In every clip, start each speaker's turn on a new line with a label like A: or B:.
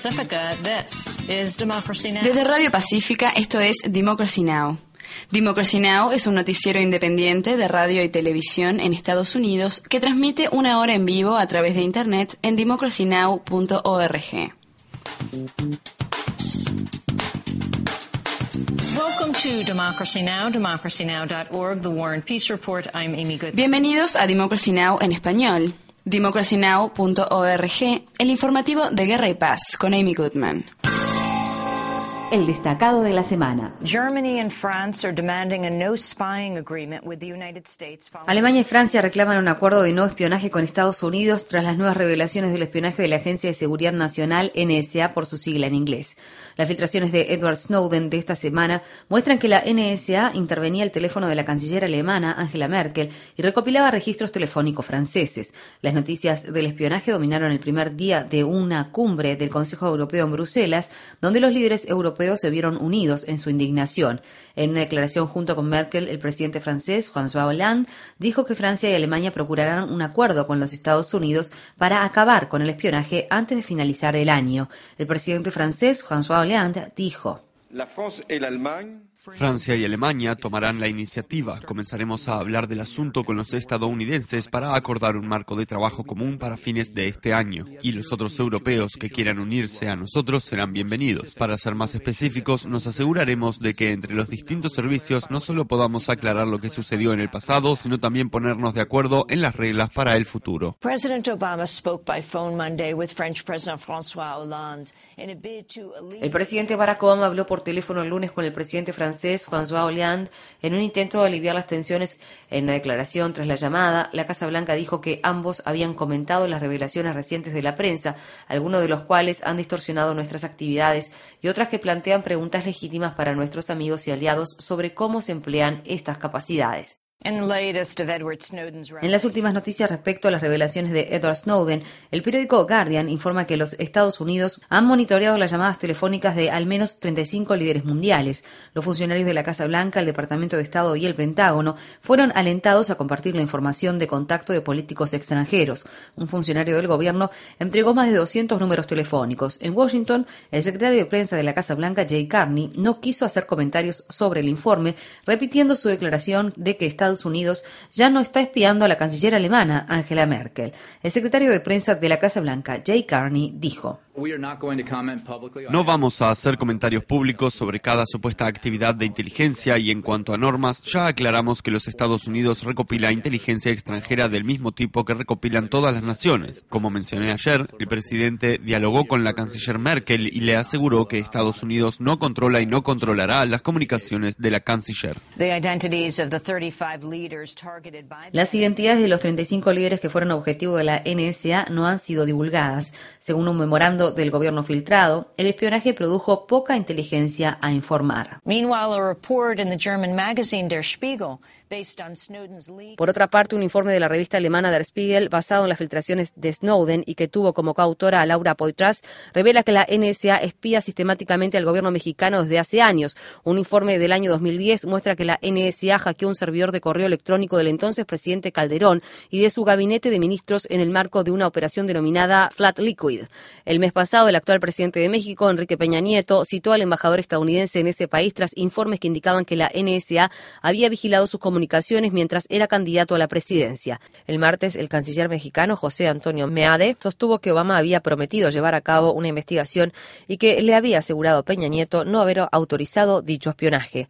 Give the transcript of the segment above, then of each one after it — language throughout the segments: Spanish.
A: Pacifica, this is Democracy Now!
B: Desde Radio Pacífica, esto es Democracy Now! Democracy Now! Es un noticiero independiente de radio y televisión en Estados Unidos que transmite una hora en vivo a través de Internet en democracynow.org.
A: Welcome to Democracy Now!, democracynow.org, The War and Peace Report. I'm Amy Goodman.
B: Bienvenidos a Democracy Now! En español. democracynow.org, el informativo de Guerra y Paz, con Amy Goodman.
C: El destacado de la semana.
D: Alemania y Francia reclaman un acuerdo de no espionaje con Estados Unidos tras las nuevas revelaciones del espionaje de la Agencia de Seguridad Nacional, NSA por su sigla en inglés. Las filtraciones de Edward Snowden de esta semana muestran que la NSA intervenía el teléfono de la canciller alemana Angela Merkel y recopilaba registros telefónicos franceses. Las noticias del espionaje dominaron el primer día de una cumbre del Consejo Europeo en Bruselas, donde los líderes europeos se vieron unidos en su indignación. En una declaración junto con Merkel, el presidente francés, François Hollande, dijo que Francia y Alemania procurarán un acuerdo con los Estados Unidos para acabar con el espionaje antes de finalizar el año. El presidente francés, François Hollande, dijo:
E: Francia y Alemania tomarán la iniciativa. Comenzaremos a hablar del asunto con los estadounidenses para acordar un marco de trabajo común para fines de este año. Y los otros europeos que quieran unirse a nosotros serán bienvenidos. Para ser más específicos, nos aseguraremos de que entre los distintos servicios no solo podamos aclarar lo que sucedió en el pasado, sino también ponernos de acuerdo en las reglas para el futuro.
D: El presidente Barack Obama habló por teléfono el lunes con el presidente francés François Hollande en un intento de aliviar las tensiones. En una declaración tras la llamada, la Casa Blanca dijo que ambos habían comentado las revelaciones recientes de la prensa, algunos de los cuales han distorsionado nuestras actividades y otras que plantean preguntas legítimas para nuestros amigos y aliados sobre cómo se emplean estas capacidades. En las últimas noticias respecto a las revelaciones de Edward Snowden, el periódico Guardian informa que los Estados Unidos han monitoreado las llamadas telefónicas de al menos 35 líderes mundiales. Los funcionarios de la Casa Blanca, el Departamento de Estado y el Pentágono fueron alentados a compartir la información de contacto de políticos extranjeros. Un funcionario del gobierno entregó más de 200 números telefónicos. En Washington, el secretario de prensa de la Casa Blanca, Jay Carney, no quiso hacer comentarios sobre el informe, repitiendo su declaración de que Estados Unidos ya no está espiando a la canciller alemana Angela Merkel. El secretario de prensa de la Casa Blanca, Jay Carney, dijo:
E: No vamos a hacer comentarios públicos sobre cada supuesta actividad de inteligencia y en cuanto a normas, ya aclaramos que los Estados Unidos recopila inteligencia extranjera del mismo tipo que recopilan todas las naciones. Como mencioné ayer, el presidente dialogó con la canciller Merkel y le aseguró que Estados Unidos no controla y no controlará las comunicaciones de la canciller.
D: Las identidades de los 35 líderes que fueron objetivo de la NSA no han sido divulgadas. Según un memorando del gobierno filtrado, el espionaje produjo poca inteligencia a informar. Por otra parte, un informe de la revista alemana Der Spiegel, basado en las filtraciones de Snowden y que tuvo como coautora a Laura Poitras, revela que la NSA espía sistemáticamente al gobierno mexicano desde hace años. Un informe del año 2010 muestra que la NSA hackeó un servidor de correo electrónico del entonces presidente Calderón y de su gabinete de ministros en el marco de una operación denominada Flat Liquid. El mes pasado, el actual presidente de México, Enrique Peña Nieto, citó al embajador estadounidense en ese país tras informes que indicaban que la NSA había vigilado sus comunicaciones mientras era candidato a la presidencia. El martes, el canciller mexicano José Antonio Meade sostuvo que Obama había prometido llevar a cabo una investigación y que le había asegurado a Peña Nieto no haber autorizado dicho espionaje.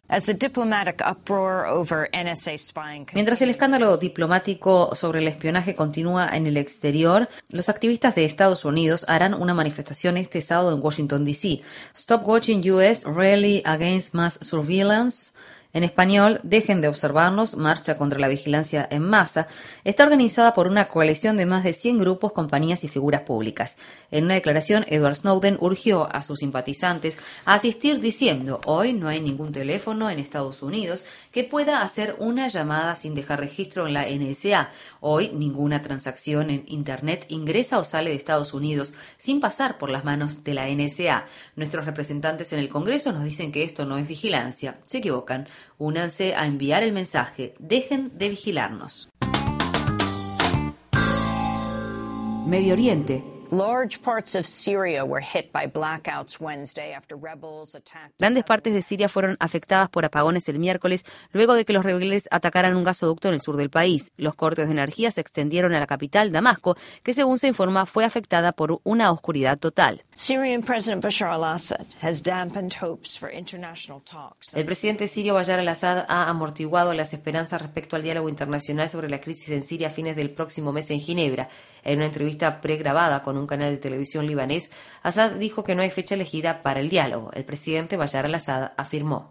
D: Mientras el escándalo diplomático sobre el espionaje continúa en el exterior, los activistas de Estados Unidos harán una manifestación este sábado en Washington, D.C. Stop Watching US Rally Against Mass Surveillance. En español, Dejen de observarnos, marcha contra la vigilancia en masa, está organizada por una coalición de más de 100 grupos, compañías y figuras públicas. En una declaración, Edward Snowden urgió a sus simpatizantes a asistir diciendo: hoy no hay ningún teléfono en Estados Unidos que pueda hacer una llamada sin dejar registro en la NSA. Hoy ninguna transacción en Internet ingresa o sale de Estados Unidos sin pasar por las manos de la NSA. Nuestros representantes en el Congreso nos dicen que esto no es vigilancia. Se equivocan. Únanse a enviar el mensaje: dejen de vigilarnos.
C: Medio Oriente,
D: Grandes partes de Siria fueron afectadas por apagones el miércoles, luego de que los rebeldes atacaran un gasoducto en el sur del país. Los cortes de energía se extendieron a la capital, Damasco, que según se informa fue afectada por una oscuridad total. El presidente sirio Bashar al-Assad ha amortiguado las esperanzas respecto al diálogo internacional sobre la crisis en Siria a fines del próximo mes en Ginebra. En una entrevista pregrabada con un canal de televisión libanés, Assad dijo que no hay fecha elegida para el diálogo. El presidente Bashar al-Assad afirmó: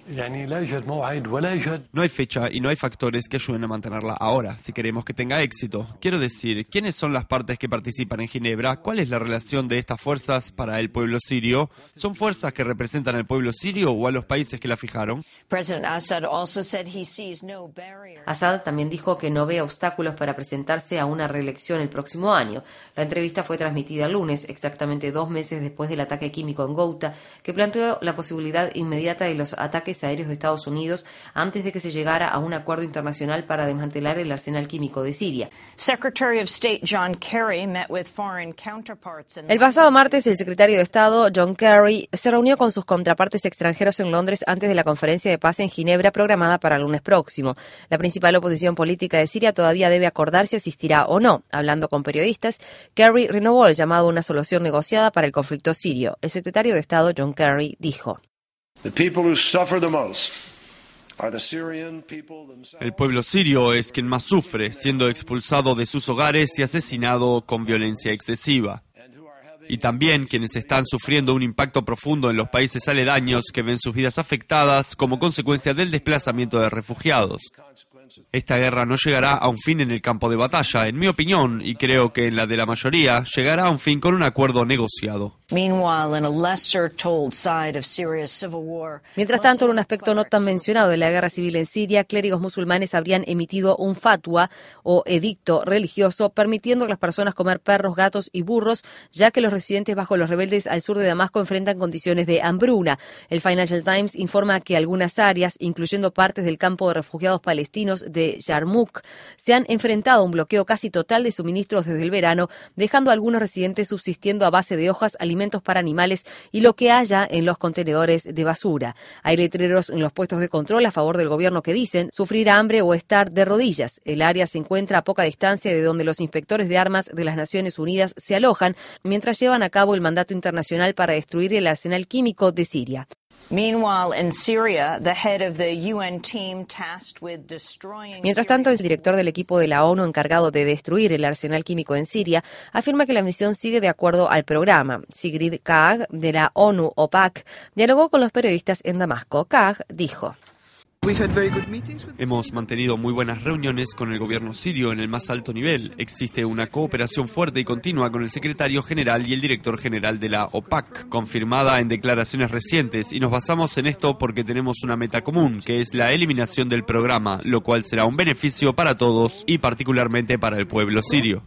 E: no hay fecha y no hay factores que ayuden a mantenerla ahora, si queremos que tenga éxito. Quiero decir, ¿quiénes son las partes que participan en Ginebra? ¿Cuál es la relación de estas fuerzas para el pueblo sirio? ¿Son fuerzas que representan al pueblo sirio o a los países que la fijaron?
D: Assad también dijo que no ve obstáculos para presentarse a una reelección el próximo año. La entrevista fue transmitida el lunes, exactamente 2 meses después del ataque químico en Ghouta, que planteó la posibilidad inmediata de los ataques aéreos de Estados Unidos antes de que se llegara a un acuerdo internacional para desmantelar el arsenal químico de Siria. El pasado martes, el secretario de Estado, John Kerry, se reunió con sus contrapartes extranjeros en Londres antes de la conferencia de paz en Ginebra programada para el lunes próximo. La principal oposición política de Siria todavía debe acordar si asistirá o no. Hablando con periodistas, Kerry renovó el llamado a una solución negociada para el conflicto sirio. El secretario de Estado, John Kerry, dijo:
E: el pueblo sirio es quien más sufre, siendo expulsado de sus hogares y asesinado con violencia excesiva. Y también quienes están sufriendo un impacto profundo en los países aledaños que ven sus vidas afectadas como consecuencia del desplazamiento de refugiados. Esta guerra no llegará a un fin en el campo de batalla, en mi opinión, y creo que en la de la mayoría, llegará a un fin con un acuerdo negociado.
D: Mientras tanto, en un aspecto no tan mencionado de la guerra civil en Siria, clérigos musulmanes habrían emitido un fatwa o edicto religioso permitiendo a las personas comer perros, gatos y burros, ya que los residentes bajo los rebeldes al sur de Damasco enfrentan condiciones de hambruna. El Financial Times informa que algunas áreas, incluyendo partes del campo de refugiados palestinos de Yarmouk, se han enfrentado a un bloqueo casi total de suministros desde el verano, dejando a algunos residentes subsistiendo a base de hojas, alimentos para animales y lo que haya en los contenedores de basura. Hay letreros en los puestos de control a favor del gobierno que dicen sufrir hambre o estar de rodillas. El área se encuentra a poca distancia de donde los inspectores de armas de las Naciones Unidas se alojan mientras llevan a cabo el mandato internacional para destruir el arsenal químico de Siria. Mientras tanto, el director del equipo de la ONU encargado de destruir el arsenal químico en Siria afirma que la misión sigue de acuerdo al programa. Sigrid Kaag, de la ONU-OPAC, dialogó con los periodistas en Damasco. Kaag dijo:
E: hemos mantenido muy buenas reuniones con el gobierno sirio en el más alto nivel. Existe una cooperación fuerte y continua con el secretario general y el director general de la OPAC, confirmada en declaraciones recientes, y nos basamos en esto porque tenemos una meta común, que es la eliminación del programa, lo cual será un beneficio para todos y particularmente para el pueblo sirio.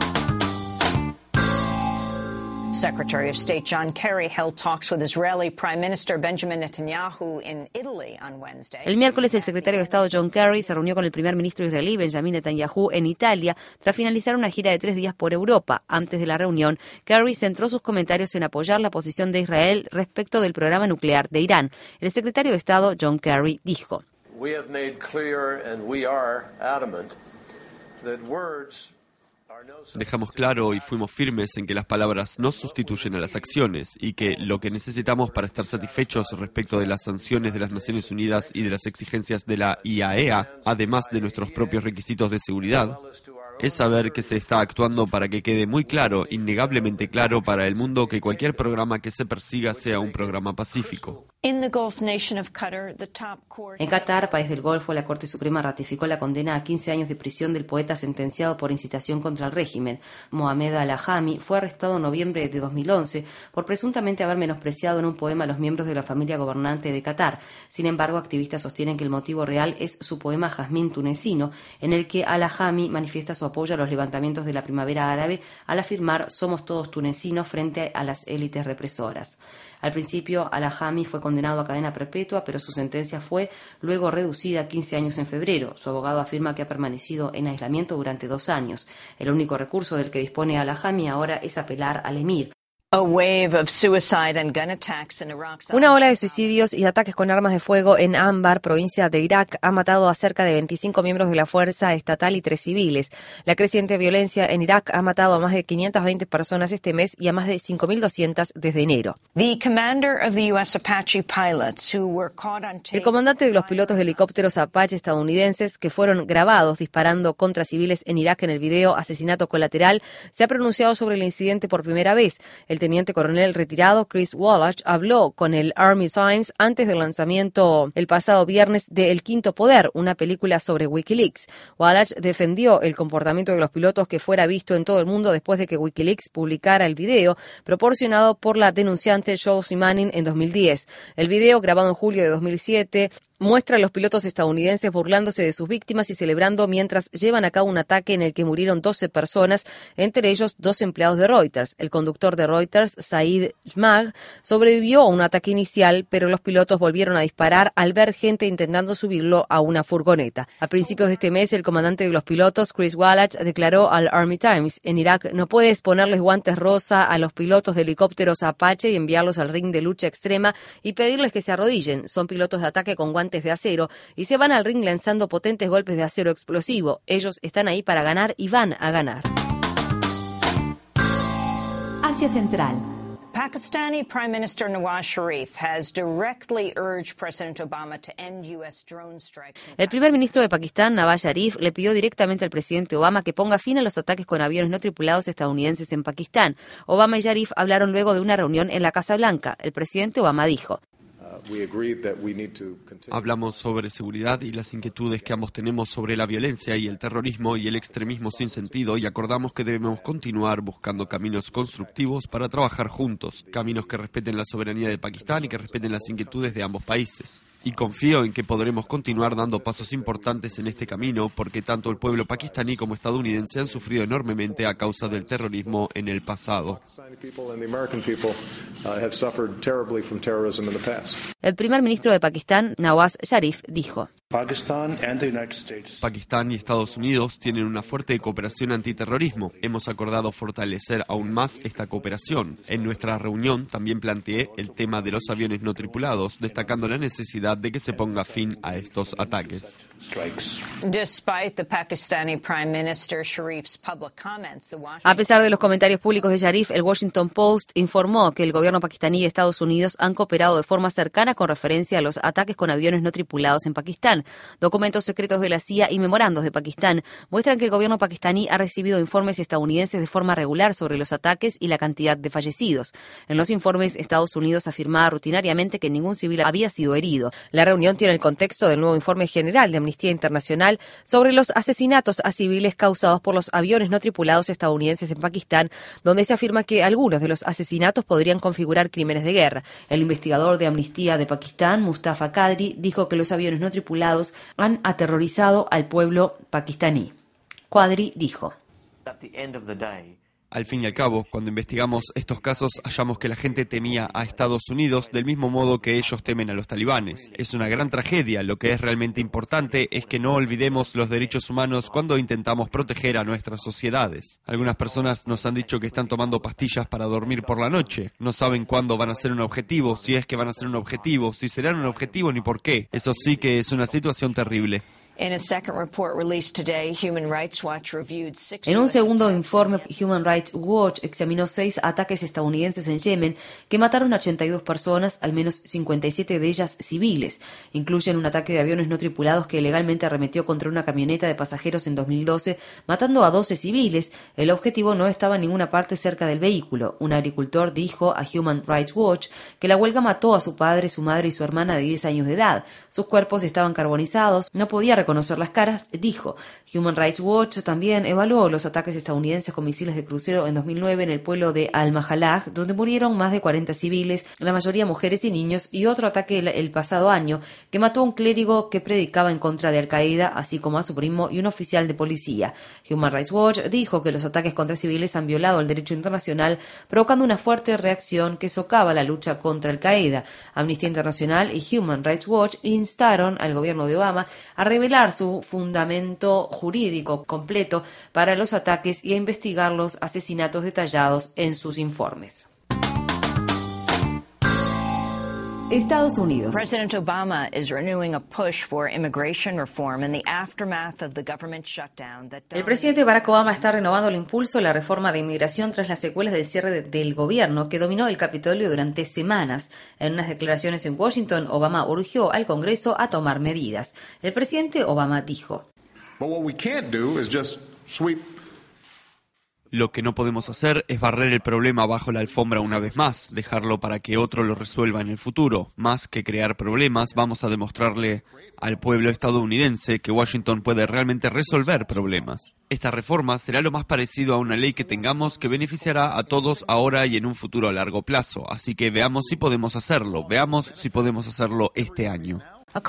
A: Secretary of State John Kerry held talks with Israeli Prime Minister Benjamin Netanyahu in Italy on Wednesday.
D: El miércoles, el secretario de Estado John Kerry se reunió con el primer ministro israelí Benjamin Netanyahu en Italia tras finalizar una gira de 3 días por Europa. Antes de la reunión, Kerry centró sus comentarios en apoyar la posición de Israel respecto del programa nuclear de Irán. El secretario de Estado John Kerry dijo:
F: We have made clear and we are adamant that words.
E: Dejamos claro y fuimos firmes en que las palabras no sustituyen a las acciones y que lo que necesitamos para estar satisfechos respecto de las sanciones de las Naciones Unidas y de las exigencias de la IAEA, además de nuestros propios requisitos de seguridad, es saber que se está actuando para que quede muy claro, innegablemente claro para el mundo, que cualquier programa que se persiga sea un programa pacífico.
D: En Qatar, país del Golfo, la Corte Suprema ratificó la condena a 15 años de prisión del poeta sentenciado por incitación contra el régimen. Mohamed Al-Ahami fue arrestado en noviembre de 2011 por presuntamente haber menospreciado en un poema a los miembros de la familia gobernante de Qatar. Sin embargo, activistas sostienen que el motivo real es su poema Jazmín tunecino, en el que Al-Ahami manifiesta su apoyo a los levantamientos de la primavera árabe al afirmar «somos todos tunecinos» frente a las élites represoras. Al principio, Al-Ajami fue condenado a cadena perpetua, pero su sentencia fue luego reducida a 15 años en febrero. Su abogado afirma que ha permanecido en aislamiento durante 2 años. El único recurso del que dispone Al-Ajami ahora es apelar al emir.
G: Una ola de suicidios y ataques con armas de fuego en Anbar, provincia de Irak, ha matado a cerca de 25 miembros de la fuerza estatal y 3 civiles. La creciente violencia en Irak ha matado a más de 520 personas este mes y a más de 5.200 desde enero. El comandante de los pilotos de helicópteros Apache estadounidenses que fueron grabados disparando contra civiles en Irak en el video Asesinato Colateral se ha pronunciado sobre el incidente por primera vez. El teniente coronel retirado Chris Wallace habló con el Army Times antes del lanzamiento el pasado viernes de El Quinto Poder, una película sobre Wikileaks. Wallace defendió el comportamiento de los pilotos que fuera visto en todo el mundo después de que Wikileaks publicara el video proporcionado por la denunciante Chelsea Manning en 2010. El video, grabado en julio de 2007, muestra a los pilotos estadounidenses burlándose de sus víctimas y celebrando mientras llevan a cabo un ataque en el que murieron 12 personas, entre ellos 2 empleados de Reuters. El conductor de Reuters, Said Shmag, sobrevivió a un ataque inicial, pero los pilotos volvieron a disparar al ver gente intentando subirlo a una furgoneta. A principios de este mes, el comandante de los pilotos, Chris Wallace, declaró al Army Times: en Irak no puedes ponerles guantes rosa a los pilotos de helicópteros Apache y enviarlos al ring de lucha extrema y pedirles que se arrodillen. Son pilotos de ataque con guantes de acero y se van al ring lanzando potentes golpes de acero explosivo. Ellos están ahí para ganar y van a ganar.
C: Asia Central.
A: Pakistani Prime Minister Nawaz Sharif has directly urged President Obama to end U.S. drone strikes.
G: El primer ministro de Pakistán, Nawaz Sharif, le pidió directamente al presidente Obama que ponga fin a los ataques con aviones no tripulados estadounidenses en Pakistán. Obama y Sharif hablaron luego de una reunión en la Casa Blanca. El presidente Obama dijo:
E: hablamos sobre seguridad y las inquietudes que ambos tenemos sobre la violencia y el terrorismo y el extremismo sin sentido, y acordamos que debemos continuar buscando caminos constructivos para trabajar juntos, caminos que respeten la soberanía de Pakistán y que respeten las inquietudes de ambos países. Y confío en que podremos continuar dando pasos importantes en este camino, porque tanto el pueblo pakistaní como estadounidense han sufrido enormemente a causa del terrorismo en el pasado.
G: El primer ministro de Pakistán, Nawaz Sharif, dijo:
E: Pakistán y Estados Unidos tienen una fuerte cooperación antiterrorismo. Hemos acordado fortalecer aún más esta cooperación. En nuestra reunión también planteé el tema de los aviones no tripulados, destacando la necesidad de que se ponga fin a estos ataques.
G: A pesar de los comentarios públicos de Sharif, el Washington Post informó que el gobierno pakistaní y Estados Unidos han cooperado de forma cercana con referencia a los ataques con aviones no tripulados en Pakistán. Documentos secretos de la CIA y memorandos de Pakistán muestran que el gobierno pakistaní ha recibido informes estadounidenses de forma regular sobre los ataques y la cantidad de fallecidos. En los informes, Estados Unidos afirmaba rutinariamente que ningún civil había sido herido. La reunión tiene el contexto del nuevo informe general de Amnistía Internacional sobre los asesinatos a civiles causados por los aviones no tripulados estadounidenses en Pakistán, donde se afirma que algunos de los asesinatos podrían configurar crímenes de guerra. El investigador de Amnistía de Pakistán, Mustafa Qadri, dijo que los aviones no tripulados han aterrorizado al pueblo pakistaní. Qadri dijo:
E: Al fin y al cabo, cuando investigamos estos casos, hallamos que la gente temía a Estados Unidos del mismo modo que ellos temen a los talibanes. Es una gran tragedia. Lo que es realmente importante es que no olvidemos los derechos humanos cuando intentamos proteger a nuestras sociedades. Algunas personas nos han dicho que están tomando pastillas para dormir por la noche. No saben cuándo van a ser un objetivo, si es que van a ser un objetivo, si serán un objetivo ni por qué. Eso sí que es una situación terrible.
G: En un segundo informe, Human Rights Watch examinó 6 ataques estadounidenses en Yemen que mataron a 82 personas, al menos 57 de ellas civiles. Incluyen un ataque de aviones no tripulados que ilegalmente arremetió contra una camioneta de pasajeros en 2012, matando a 12 civiles. El objetivo no estaba en ninguna parte cerca del vehículo. Un agricultor dijo a Human Rights Watch que la huelga mató a su padre, su madre y su hermana de 10 años de edad. Sus cuerpos estaban carbonizados, no podía reconocer
D: conocer las caras, dijo. Human Rights Watch también evaluó los ataques estadounidenses con misiles de crucero en 2009 en el pueblo de Al-Mahalah, donde murieron más de 40 civiles, la mayoría mujeres y niños, y otro ataque el pasado año que mató a un clérigo que predicaba en contra de Al-Qaeda, así como a su primo y un oficial de policía. Human Rights Watch dijo que los ataques contra civiles han violado el derecho internacional, provocando una fuerte reacción que socava la lucha contra Al-Qaeda. Amnistía Internacional y Human Rights Watch instaron al gobierno de Obama a revelar su fundamento jurídico completo para los ataques y a investigar los asesinatos detallados en sus informes.
C: Estados Unidos.
A: President Obama is renewing a push for immigration reform in the aftermath of the government shutdown that
D: El presidente Barack Obama está renovando el impulso a la reforma de inmigración tras las secuelas del cierre del gobierno que dominó el Capitolio durante semanas. En unas declaraciones en Washington, Obama urgió al Congreso a tomar medidas. El presidente Obama dijo:
E: Lo que no podemos hacer es barrer el problema bajo la alfombra una vez más, dejarlo para que otro lo resuelva en el futuro. Más que crear problemas, vamos a demostrarle al pueblo estadounidense que Washington puede realmente resolver problemas. Esta reforma será lo más parecido a una ley que tengamos que beneficiará a todos ahora y en un futuro a largo plazo. Así que veamos si podemos hacerlo este año.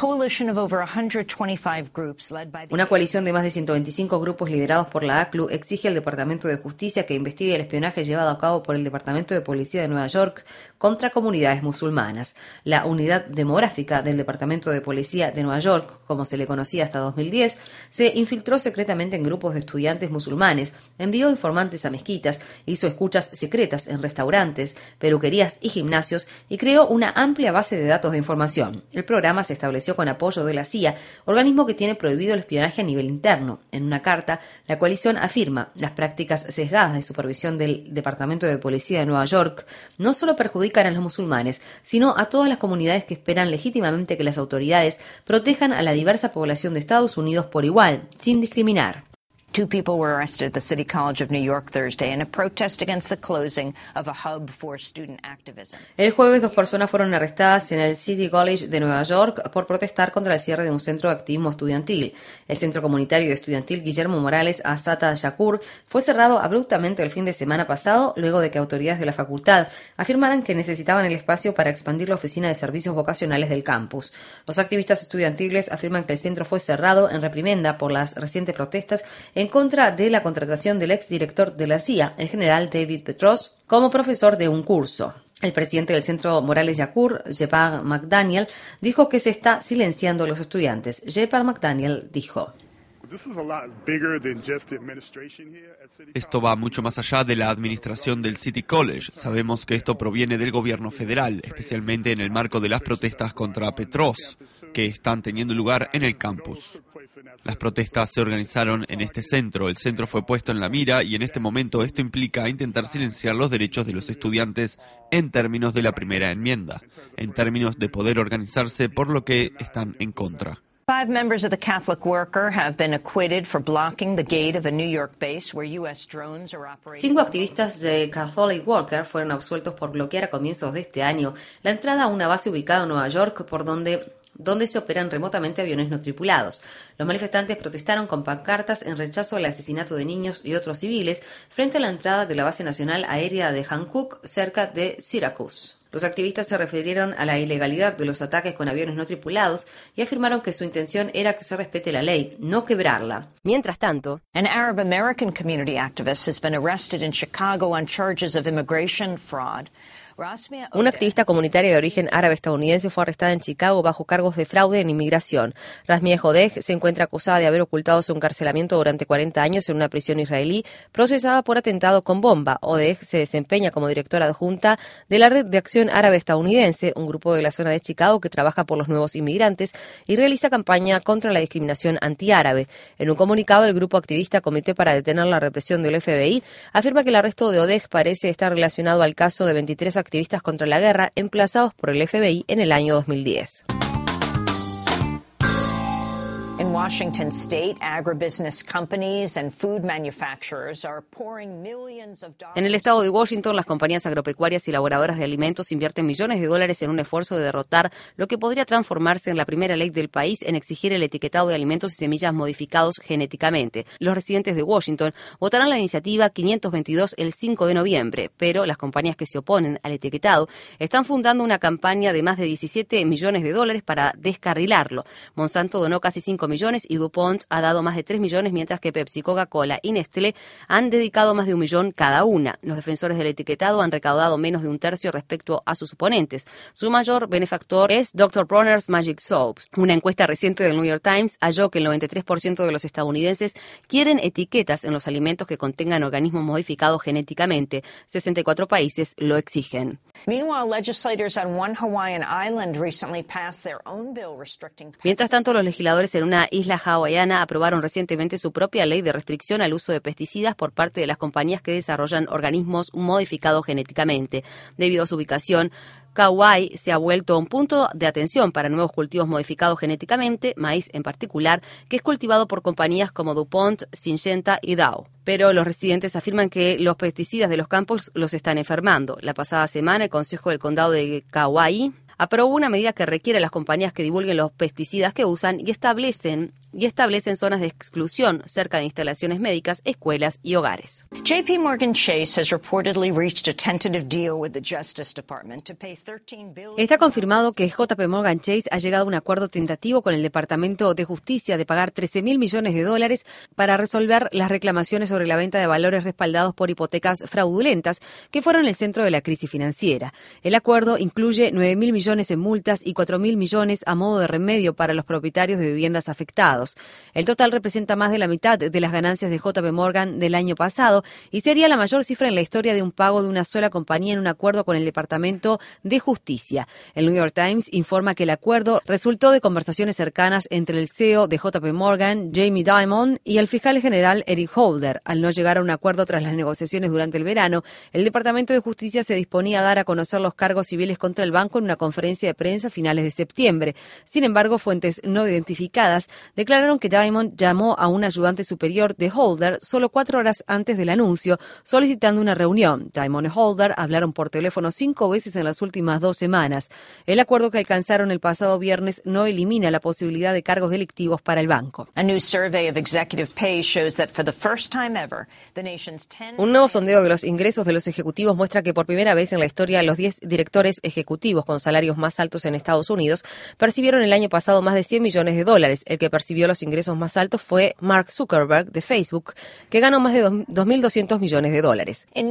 D: Una coalición de más de 125 grupos liderados por la ACLU exige al Departamento de Justicia que investigue el espionaje llevado a cabo por el Departamento de Policía de Nueva York contra comunidades musulmanas. La unidad demográfica del Departamento de Policía de Nueva York, como se le conocía hasta 2010, se infiltró secretamente en grupos de estudiantes musulmanes, envió informantes a mezquitas, hizo escuchas secretas en restaurantes, peluquerías y gimnasios y creó una amplia base de datos de información. El programa se estableció con apoyo de la CIA, organismo que tiene prohibido el espionaje a nivel interno. En una carta, la coalición afirma: las prácticas sesgadas de supervisión del Departamento de Policía de Nueva York no solo perjudican a los musulmanes, sino a todas las comunidades que esperan legítimamente que las autoridades protejan a la diversa población de Estados Unidos por igual, sin discriminar.
A: 2 people were arrested at the City College of New York Thursday in a protest against the closing of a hub for student activism.
D: El jueves 2 personas fueron arrestadas en el City College de Nueva York por protestar contra el cierre de un centro de activismo estudiantil. El Centro Comunitario Estudiantil Guillermo Morales Asata Shakur fue cerrado abruptamente el fin de semana pasado luego de que autoridades de la facultad afirmaran que necesitaban el espacio para expandir la oficina de servicios vocacionales del campus. Los activistas estudiantiles afirman que el centro fue cerrado en reprimenda por las recientes protestas en contra de la contratación del exdirector de la CIA, el general David Petraeus, como profesor de un curso. El presidente del Centro Morales Shakur, Shepard McDaniel, dijo que se está silenciando a los estudiantes. Shepard McDaniel dijo:
E: Esto va mucho más allá de la administración del City College. Sabemos que esto proviene del gobierno federal, especialmente en el marco de las protestas contra Petraeus, que están teniendo lugar en el campus. Las protestas se organizaron en este centro. El centro fue puesto en la mira y en este momento esto implica intentar silenciar los derechos de los estudiantes en términos de la primera enmienda, en términos de poder organizarse por lo que están en contra.
A: 5 members of the Catholic Worker have been acquitted for blocking the gate of a New York base where U.S. drones are operating.
D: 5 activistas de Catholic Worker fueron absueltos por bloquear a comienzos de este año la entrada a una base ubicada en Nueva York por donde se operan remotamente aviones no tripulados. Los manifestantes protestaron con pancartas en rechazo al asesinato de niños y otros civiles frente a la entrada de la base nacional aérea de Hancock, cerca de Syracuse. Los activistas se refirieron a la ilegalidad de los ataques con aviones no tripulados y afirmaron que su intención era que se respete la ley, no quebrarla.
G: Mientras tanto,
A: An Arab American community activist has been arrested in Chicago on charges of immigration fraud.
G: una activista comunitaria de origen árabe estadounidense fue arrestada en Chicago bajo cargos de fraude en inmigración. Rasmieh Odeh se encuentra acusada de haber ocultado su encarcelamiento durante 40 años en una prisión israelí, procesada por atentado con bomba. Odeh se desempeña como directora adjunta de la Red de Acción Árabe Estadounidense, un grupo de la zona de Chicago que trabaja por los nuevos inmigrantes y realiza campaña contra la discriminación antiárabe. En un comunicado, el grupo activista Comité para Detener la Represión del FBI afirma que el arresto de Odeh parece estar relacionado al caso de 23 activistas contra la guerra emplazados por el FBI en el año 2010.
A: Washington state, agribusiness companies and food manufacturers are pouring millions of dollars.
G: En el estado de Washington, las compañías agropecuarias y elaboradoras de alimentos invierten millones de dólares en un esfuerzo de derrotar lo que podría transformarse en la primera ley del país en exigir el etiquetado de alimentos y semillas modificados genéticamente. Los residentes de Washington votarán la iniciativa 522 el 5 de noviembre, pero las compañías que se oponen al etiquetado están fundando una campaña de más de 17 millones de dólares para descarrilarlo. Monsanto donó casi 5 millones y DuPont ha dado más de 3 millones, mientras que Pepsi, Coca-Cola y Nestlé han dedicado más de 1 millón cada una. Los defensores del etiquetado han recaudado menos de un tercio respecto a sus oponentes. Su mayor benefactor es Dr. Bronner's Magic Soaps. Una encuesta reciente del New York Times halló que el 93% de los estadounidenses quieren etiquetas en los alimentos que contengan organismos modificados genéticamente. 64 países lo exigen. Mientras tanto, los legisladores en una isla hawaiana aprobaron recientemente su propia ley de restricción al uso de pesticidas por parte de las compañías que desarrollan organismos modificados genéticamente. Debido a su ubicación, Kauai se ha vuelto un punto de atención para nuevos cultivos modificados genéticamente, maíz en particular, que es cultivado por compañías como DuPont, Syngenta y Dow. Pero los residentes afirman que los pesticidas de los campos los están enfermando. La pasada semana, el Consejo del Condado de Kauai aprobó una medida que requiere a las compañías que divulguen los pesticidas que usan y establecen zonas de exclusión cerca de instalaciones médicas, escuelas y hogares.
A: JP Morgan Chase has reportedly reached a tentative deal with the Justice Department to pay $13 billion.
G: Está confirmado que JP Morgan Chase ha llegado a un acuerdo tentativo con el Departamento de Justicia de pagar $13.000 millones para resolver las reclamaciones sobre la venta de valores respaldados por hipotecas fraudulentas que fueron el centro de la crisis financiera. El acuerdo incluye $9.000 millones en multas y $4.000 millones a modo de remedio para los propietarios de viviendas afectadas. El total representa más de la mitad de las ganancias de JP Morgan del año pasado y sería la mayor cifra en la historia de un pago de una sola compañía en un acuerdo con el Departamento de Justicia. El New York Times informa que el acuerdo resultó de conversaciones cercanas entre el CEO de JP Morgan, Jamie Dimon, y el fiscal general Eric Holder. Al no llegar a un acuerdo tras las negociaciones durante el verano, el Departamento de Justicia se disponía a dar a conocer los cargos civiles contra el banco en una conferencia de prensa a finales de septiembre. Sin embargo, fuentes no identificadas declararon que Diamond llamó a un ayudante superior de Holder solo 4 horas antes del anuncio, solicitando una reunión. Diamond y Holder hablaron por teléfono 5 veces en las últimas 2 semanas. El acuerdo que alcanzaron el pasado viernes no elimina la posibilidad de cargos delictivos para el banco. Un nuevo sondeo de los ingresos de los ejecutivos muestra que por primera vez en la historia los 10 directores ejecutivos con salarios más altos en Estados Unidos percibieron el año pasado más de $100 millones. El que percibió los ingresos más altos fue Mark Zuckerberg de Facebook, que ganó más de $2.200 millones.
A: En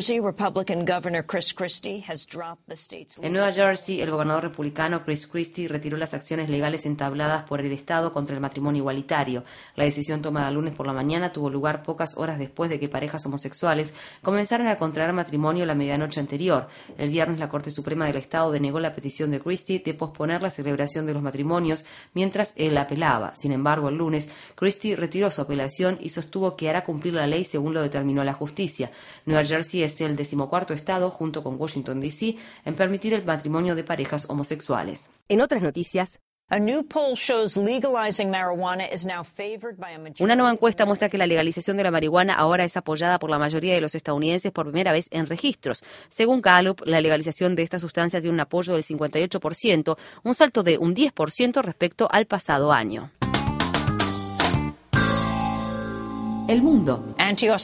D: Nueva Jersey, el gobernador republicano Chris Christie retiró las acciones legales entabladas por el Estado contra el matrimonio igualitario. La decisión tomada el lunes por la mañana tuvo lugar pocas horas después de que parejas homosexuales comenzaran a contraer matrimonio la medianoche anterior. El viernes, la Corte Suprema del Estado denegó la petición de Christie de posponer la celebración de los matrimonios mientras él apelaba. Sin embargo, el lunes, Christie retiró su apelación y sostuvo que hará cumplir la ley según lo determinó la justicia. Nueva Jersey es el 14º estado, junto con Washington, D.C., en permitir el matrimonio de parejas homosexuales.
G: En otras noticias, una nueva encuesta muestra que la legalización de la marihuana ahora es apoyada por la mayoría de los estadounidenses por primera vez en registros. Según Gallup, la legalización de esta sustancia tiene un apoyo del 58%, un salto de un 10% respecto al pasado año.
C: El mundo.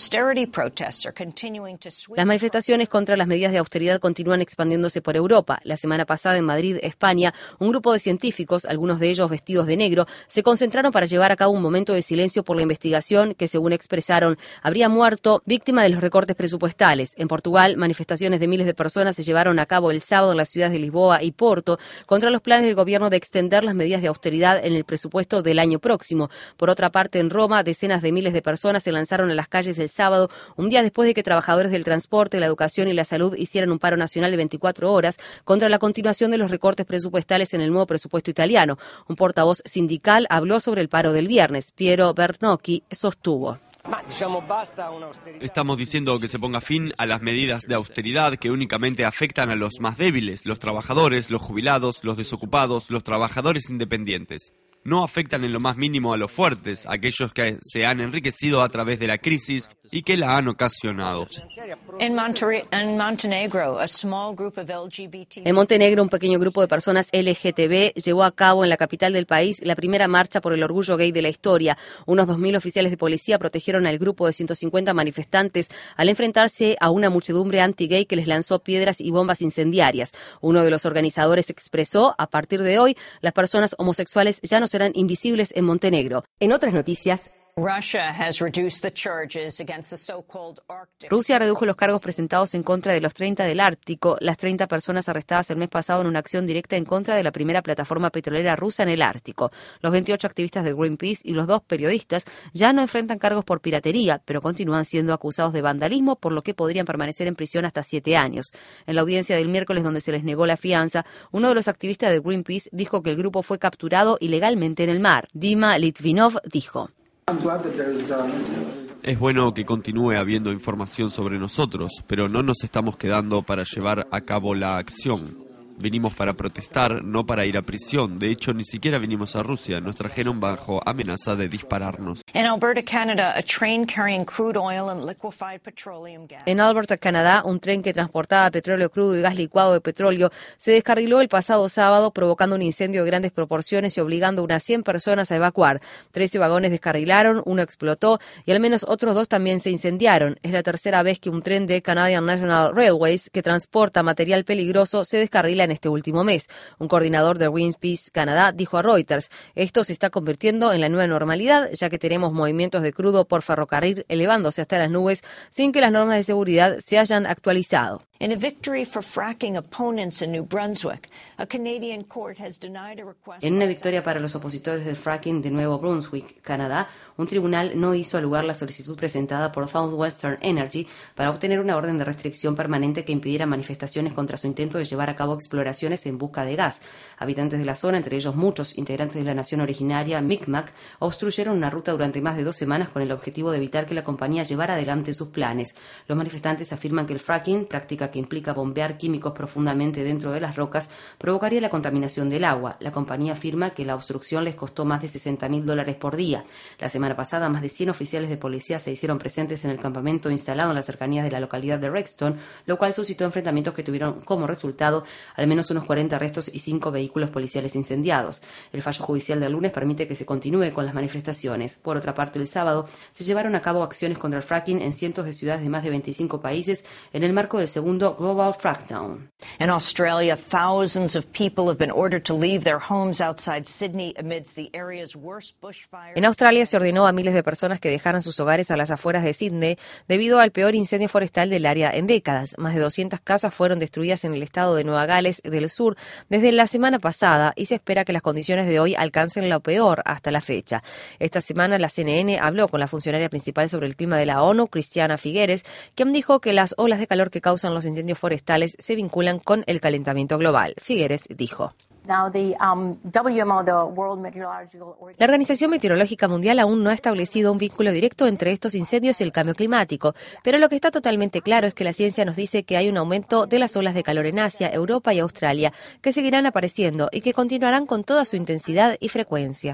G: Las manifestaciones contra las medidas de austeridad continúan expandiéndose por Europa. La semana pasada en Madrid, España, un grupo de científicos, algunos de ellos vestidos de negro, se concentraron para llevar a cabo un momento de silencio por la investigación que, según expresaron, habría muerto víctima de los recortes presupuestales. En Portugal, manifestaciones de miles de personas se llevaron a cabo el sábado en las ciudades de Lisboa y Porto contra los planes del gobierno de extender las medidas de austeridad en el presupuesto del año próximo. Por otra parte, en Roma, decenas de miles de personas se lanzaron a las calles el sábado, un día después de que trabajadores del transporte, la educación y la salud hicieran un paro nacional de 24 horas contra la continuación de los recortes presupuestales en el nuevo presupuesto italiano. Un portavoz sindical habló sobre el paro del viernes. Piero Bernocchi sostuvo:
E: Estamos diciendo que se ponga fin a las medidas de austeridad que únicamente afectan a los más débiles, los trabajadores, los jubilados, los desocupados, los trabajadores independientes. no afectan en lo más mínimo a los fuertes, aquellos que se han enriquecido a través de la crisis y que la han ocasionado.
A: En
G: Montenegro, un pequeño grupo de personas LGTB llevó a cabo en la capital del país la primera marcha por el orgullo gay de la historia. Unos 2.000 oficiales de policía protegieron al grupo de 150 manifestantes al enfrentarse a una muchedumbre anti-gay que les lanzó piedras y bombas incendiarias. Uno de los organizadores expresó: a partir de hoy, las personas homosexuales ya no serán invisibles en Montenegro. En otras noticias, Rusia redujo los cargos presentados en contra de los 30 del Ártico, las 30 personas arrestadas el mes pasado en una acción directa en contra de la primera plataforma petrolera rusa en el Ártico. Los 28 activistas de Greenpeace y los 2 periodistas ya no enfrentan cargos por piratería, pero continúan siendo acusados de vandalismo, por lo que podrían permanecer en prisión hasta 7 años. En la audiencia del miércoles, donde se les negó la fianza, uno de los activistas de Greenpeace dijo que el grupo fue capturado ilegalmente en el mar. Dima Litvinov dijo:
E: Es bueno que continúe habiendo información sobre nosotros, pero no nos estamos quedando para llevar a cabo la acción. Vinimos para protestar, no para ir a prisión. De hecho, ni siquiera vinimos a Rusia. Nos trajeron bajo amenaza de dispararnos.
A: En Alberta, Canadá, a train carrying crude oil and liquefied petroleum gas.
G: En Alberta, Canadá, un tren que transportaba petróleo crudo y gas licuado de petróleo se descarriló el pasado sábado, provocando un incendio de grandes proporciones y obligando a unas 100 personas a evacuar. 13 vagones descarrilaron, uno explotó y al menos otros 2 también se incendiaron. Es la tercera vez que un tren de Canadian National Railways que transporta material peligroso se descarrila en este último mes. Un coordinador de Greenpeace Canadá dijo a Reuters: esto se está convirtiendo en la nueva normalidad, ya que tenemos movimientos de crudo por ferrocarril elevándose hasta las nubes sin que las normas de seguridad se hayan actualizado.
A: In a victory for fracking opponents in New Brunswick, a Canadian court has denied a request.
D: En una victoria para los opositores del fracking de Nuevo Brunswick, Canadá, un tribunal no hizo al lugar la solicitud presentada por Southwestern Energy para obtener una orden de restricción permanente que impidiera manifestaciones contra su intento de llevar a cabo exploraciones en busca de gas. Habitantes de la zona, entre ellos muchos integrantes de la nación originaria Mi'kmaq, obstruyeron una ruta durante más de 2 semanas con el objetivo de evitar que la compañía llevara adelante sus planes. Los manifestantes afirman que el fracking, práctica que implica bombear químicos profundamente dentro de las rocas, provocaría la contaminación del agua. La compañía afirma que la obstrucción les costó más de $60,000 por día. La semana pasada, más de 100 oficiales de policía se hicieron presentes en el campamento instalado en las cercanías de la localidad de Rexton, lo cual suscitó enfrentamientos que tuvieron como resultado al menos unos 40 arrestos y 5 vehículos policiales incendiados. El fallo judicial del lunes permite que se continúe con las manifestaciones. Por otra parte, el sábado se llevaron a cabo acciones contra el fracking en cientos de ciudades de más de 25 países en el marco del segundo Global Frackdown.
A: In Australia, thousands of people have been ordered to leave their homes outside Sydney amidst the area's worst bushfires.
G: En Australia se ordenó a miles de personas que dejaran sus hogares a las afueras de Sydney debido al peor incendio forestal del área en décadas. Más de 200 casas fueron destruidas en el estado de Nueva Gales del Sur desde la semana pasada y se espera que las condiciones de hoy alcancen lo peor hasta la fecha. Esta semana la CNN habló con la funcionaria principal sobre el clima de la ONU, Christiana Figueres, quien dijo que las olas de calor que causan los incendios forestales se vinculan con el calentamiento global. Figueres dijo:
H: La
G: Organización Meteorológica Mundial aún no ha establecido un vínculo directo entre estos incendios y el cambio climático, pero lo que está totalmente claro es que la ciencia nos dice que hay un aumento de las olas de calor en Asia, Europa y Australia, que seguirán apareciendo y que continuarán con toda su intensidad y frecuencia.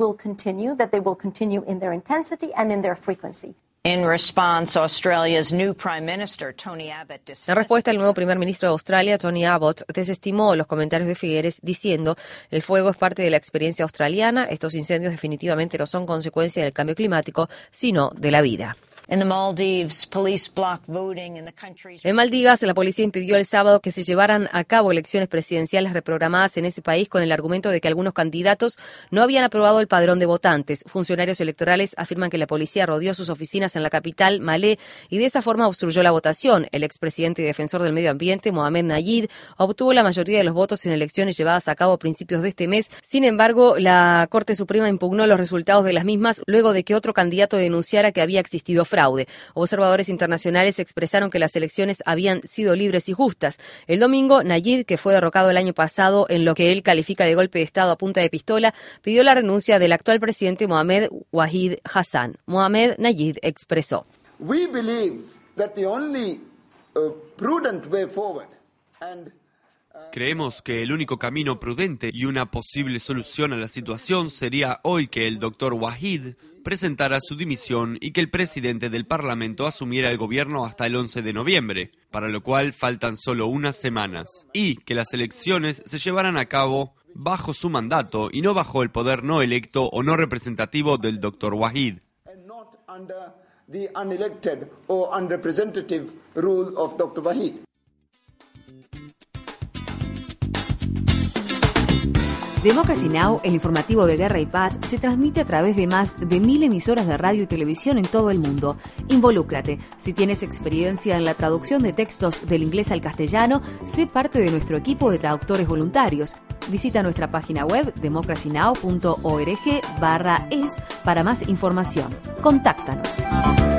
A: In response, Australia's new Prime Minister, Tony Abbott,
G: En respuesta, el nuevo primer ministro de Australia, Tony Abbott, desestimó los comentarios de Figueres diciendo: el fuego es parte de la experiencia australiana, estos incendios definitivamente no son consecuencia del cambio climático, sino de la vida.
A: In the Maldives, police blocked voting in the country's...
G: En Maldivas, la policía impidió el sábado que se llevaran a cabo elecciones presidenciales reprogramadas en ese país con el argumento de que algunos candidatos no habían aprobado el padrón de votantes. Funcionarios electorales afirman que la policía rodeó sus oficinas en la capital, Malé, y de esa forma obstruyó la votación. El expresidente y defensor del medio ambiente, Mohamed Nayib, obtuvo la mayoría de los votos en elecciones llevadas a cabo a principios de este mes. Sin embargo, la Corte Suprema impugnó los resultados de las mismas luego de que otro candidato denunciara que había existido fraude. Observadores internacionales expresaron que las elecciones habían sido libres y justas. El domingo, Nayib, que fue derrocado el año pasado en lo que él califica de golpe de Estado a punta de pistola, pidió la renuncia del actual presidente Mohamed Wahid Hassan. Mohamed Nayib expresó:
I: We believe that the only prudent way forward and
E: Creemos que el único camino prudente y una posible solución a la situación sería hoy que el Dr. Wahid presentara su dimisión y que el presidente del Parlamento asumiera el gobierno hasta el 11 de noviembre, para lo cual faltan solo unas semanas, y que las elecciones se llevaran a cabo bajo su mandato y no bajo el poder no electo o no representativo del Dr. Wahid.
C: Democracy Now!, el informativo de Guerra y Paz, se transmite a través de más de 1000 emisoras de radio y televisión en todo el mundo. Involúcrate. Si tienes experiencia en la traducción de textos del inglés al castellano, sé parte de nuestro equipo de traductores voluntarios. Visita nuestra página web democracynow.org/es para más información. Contáctanos.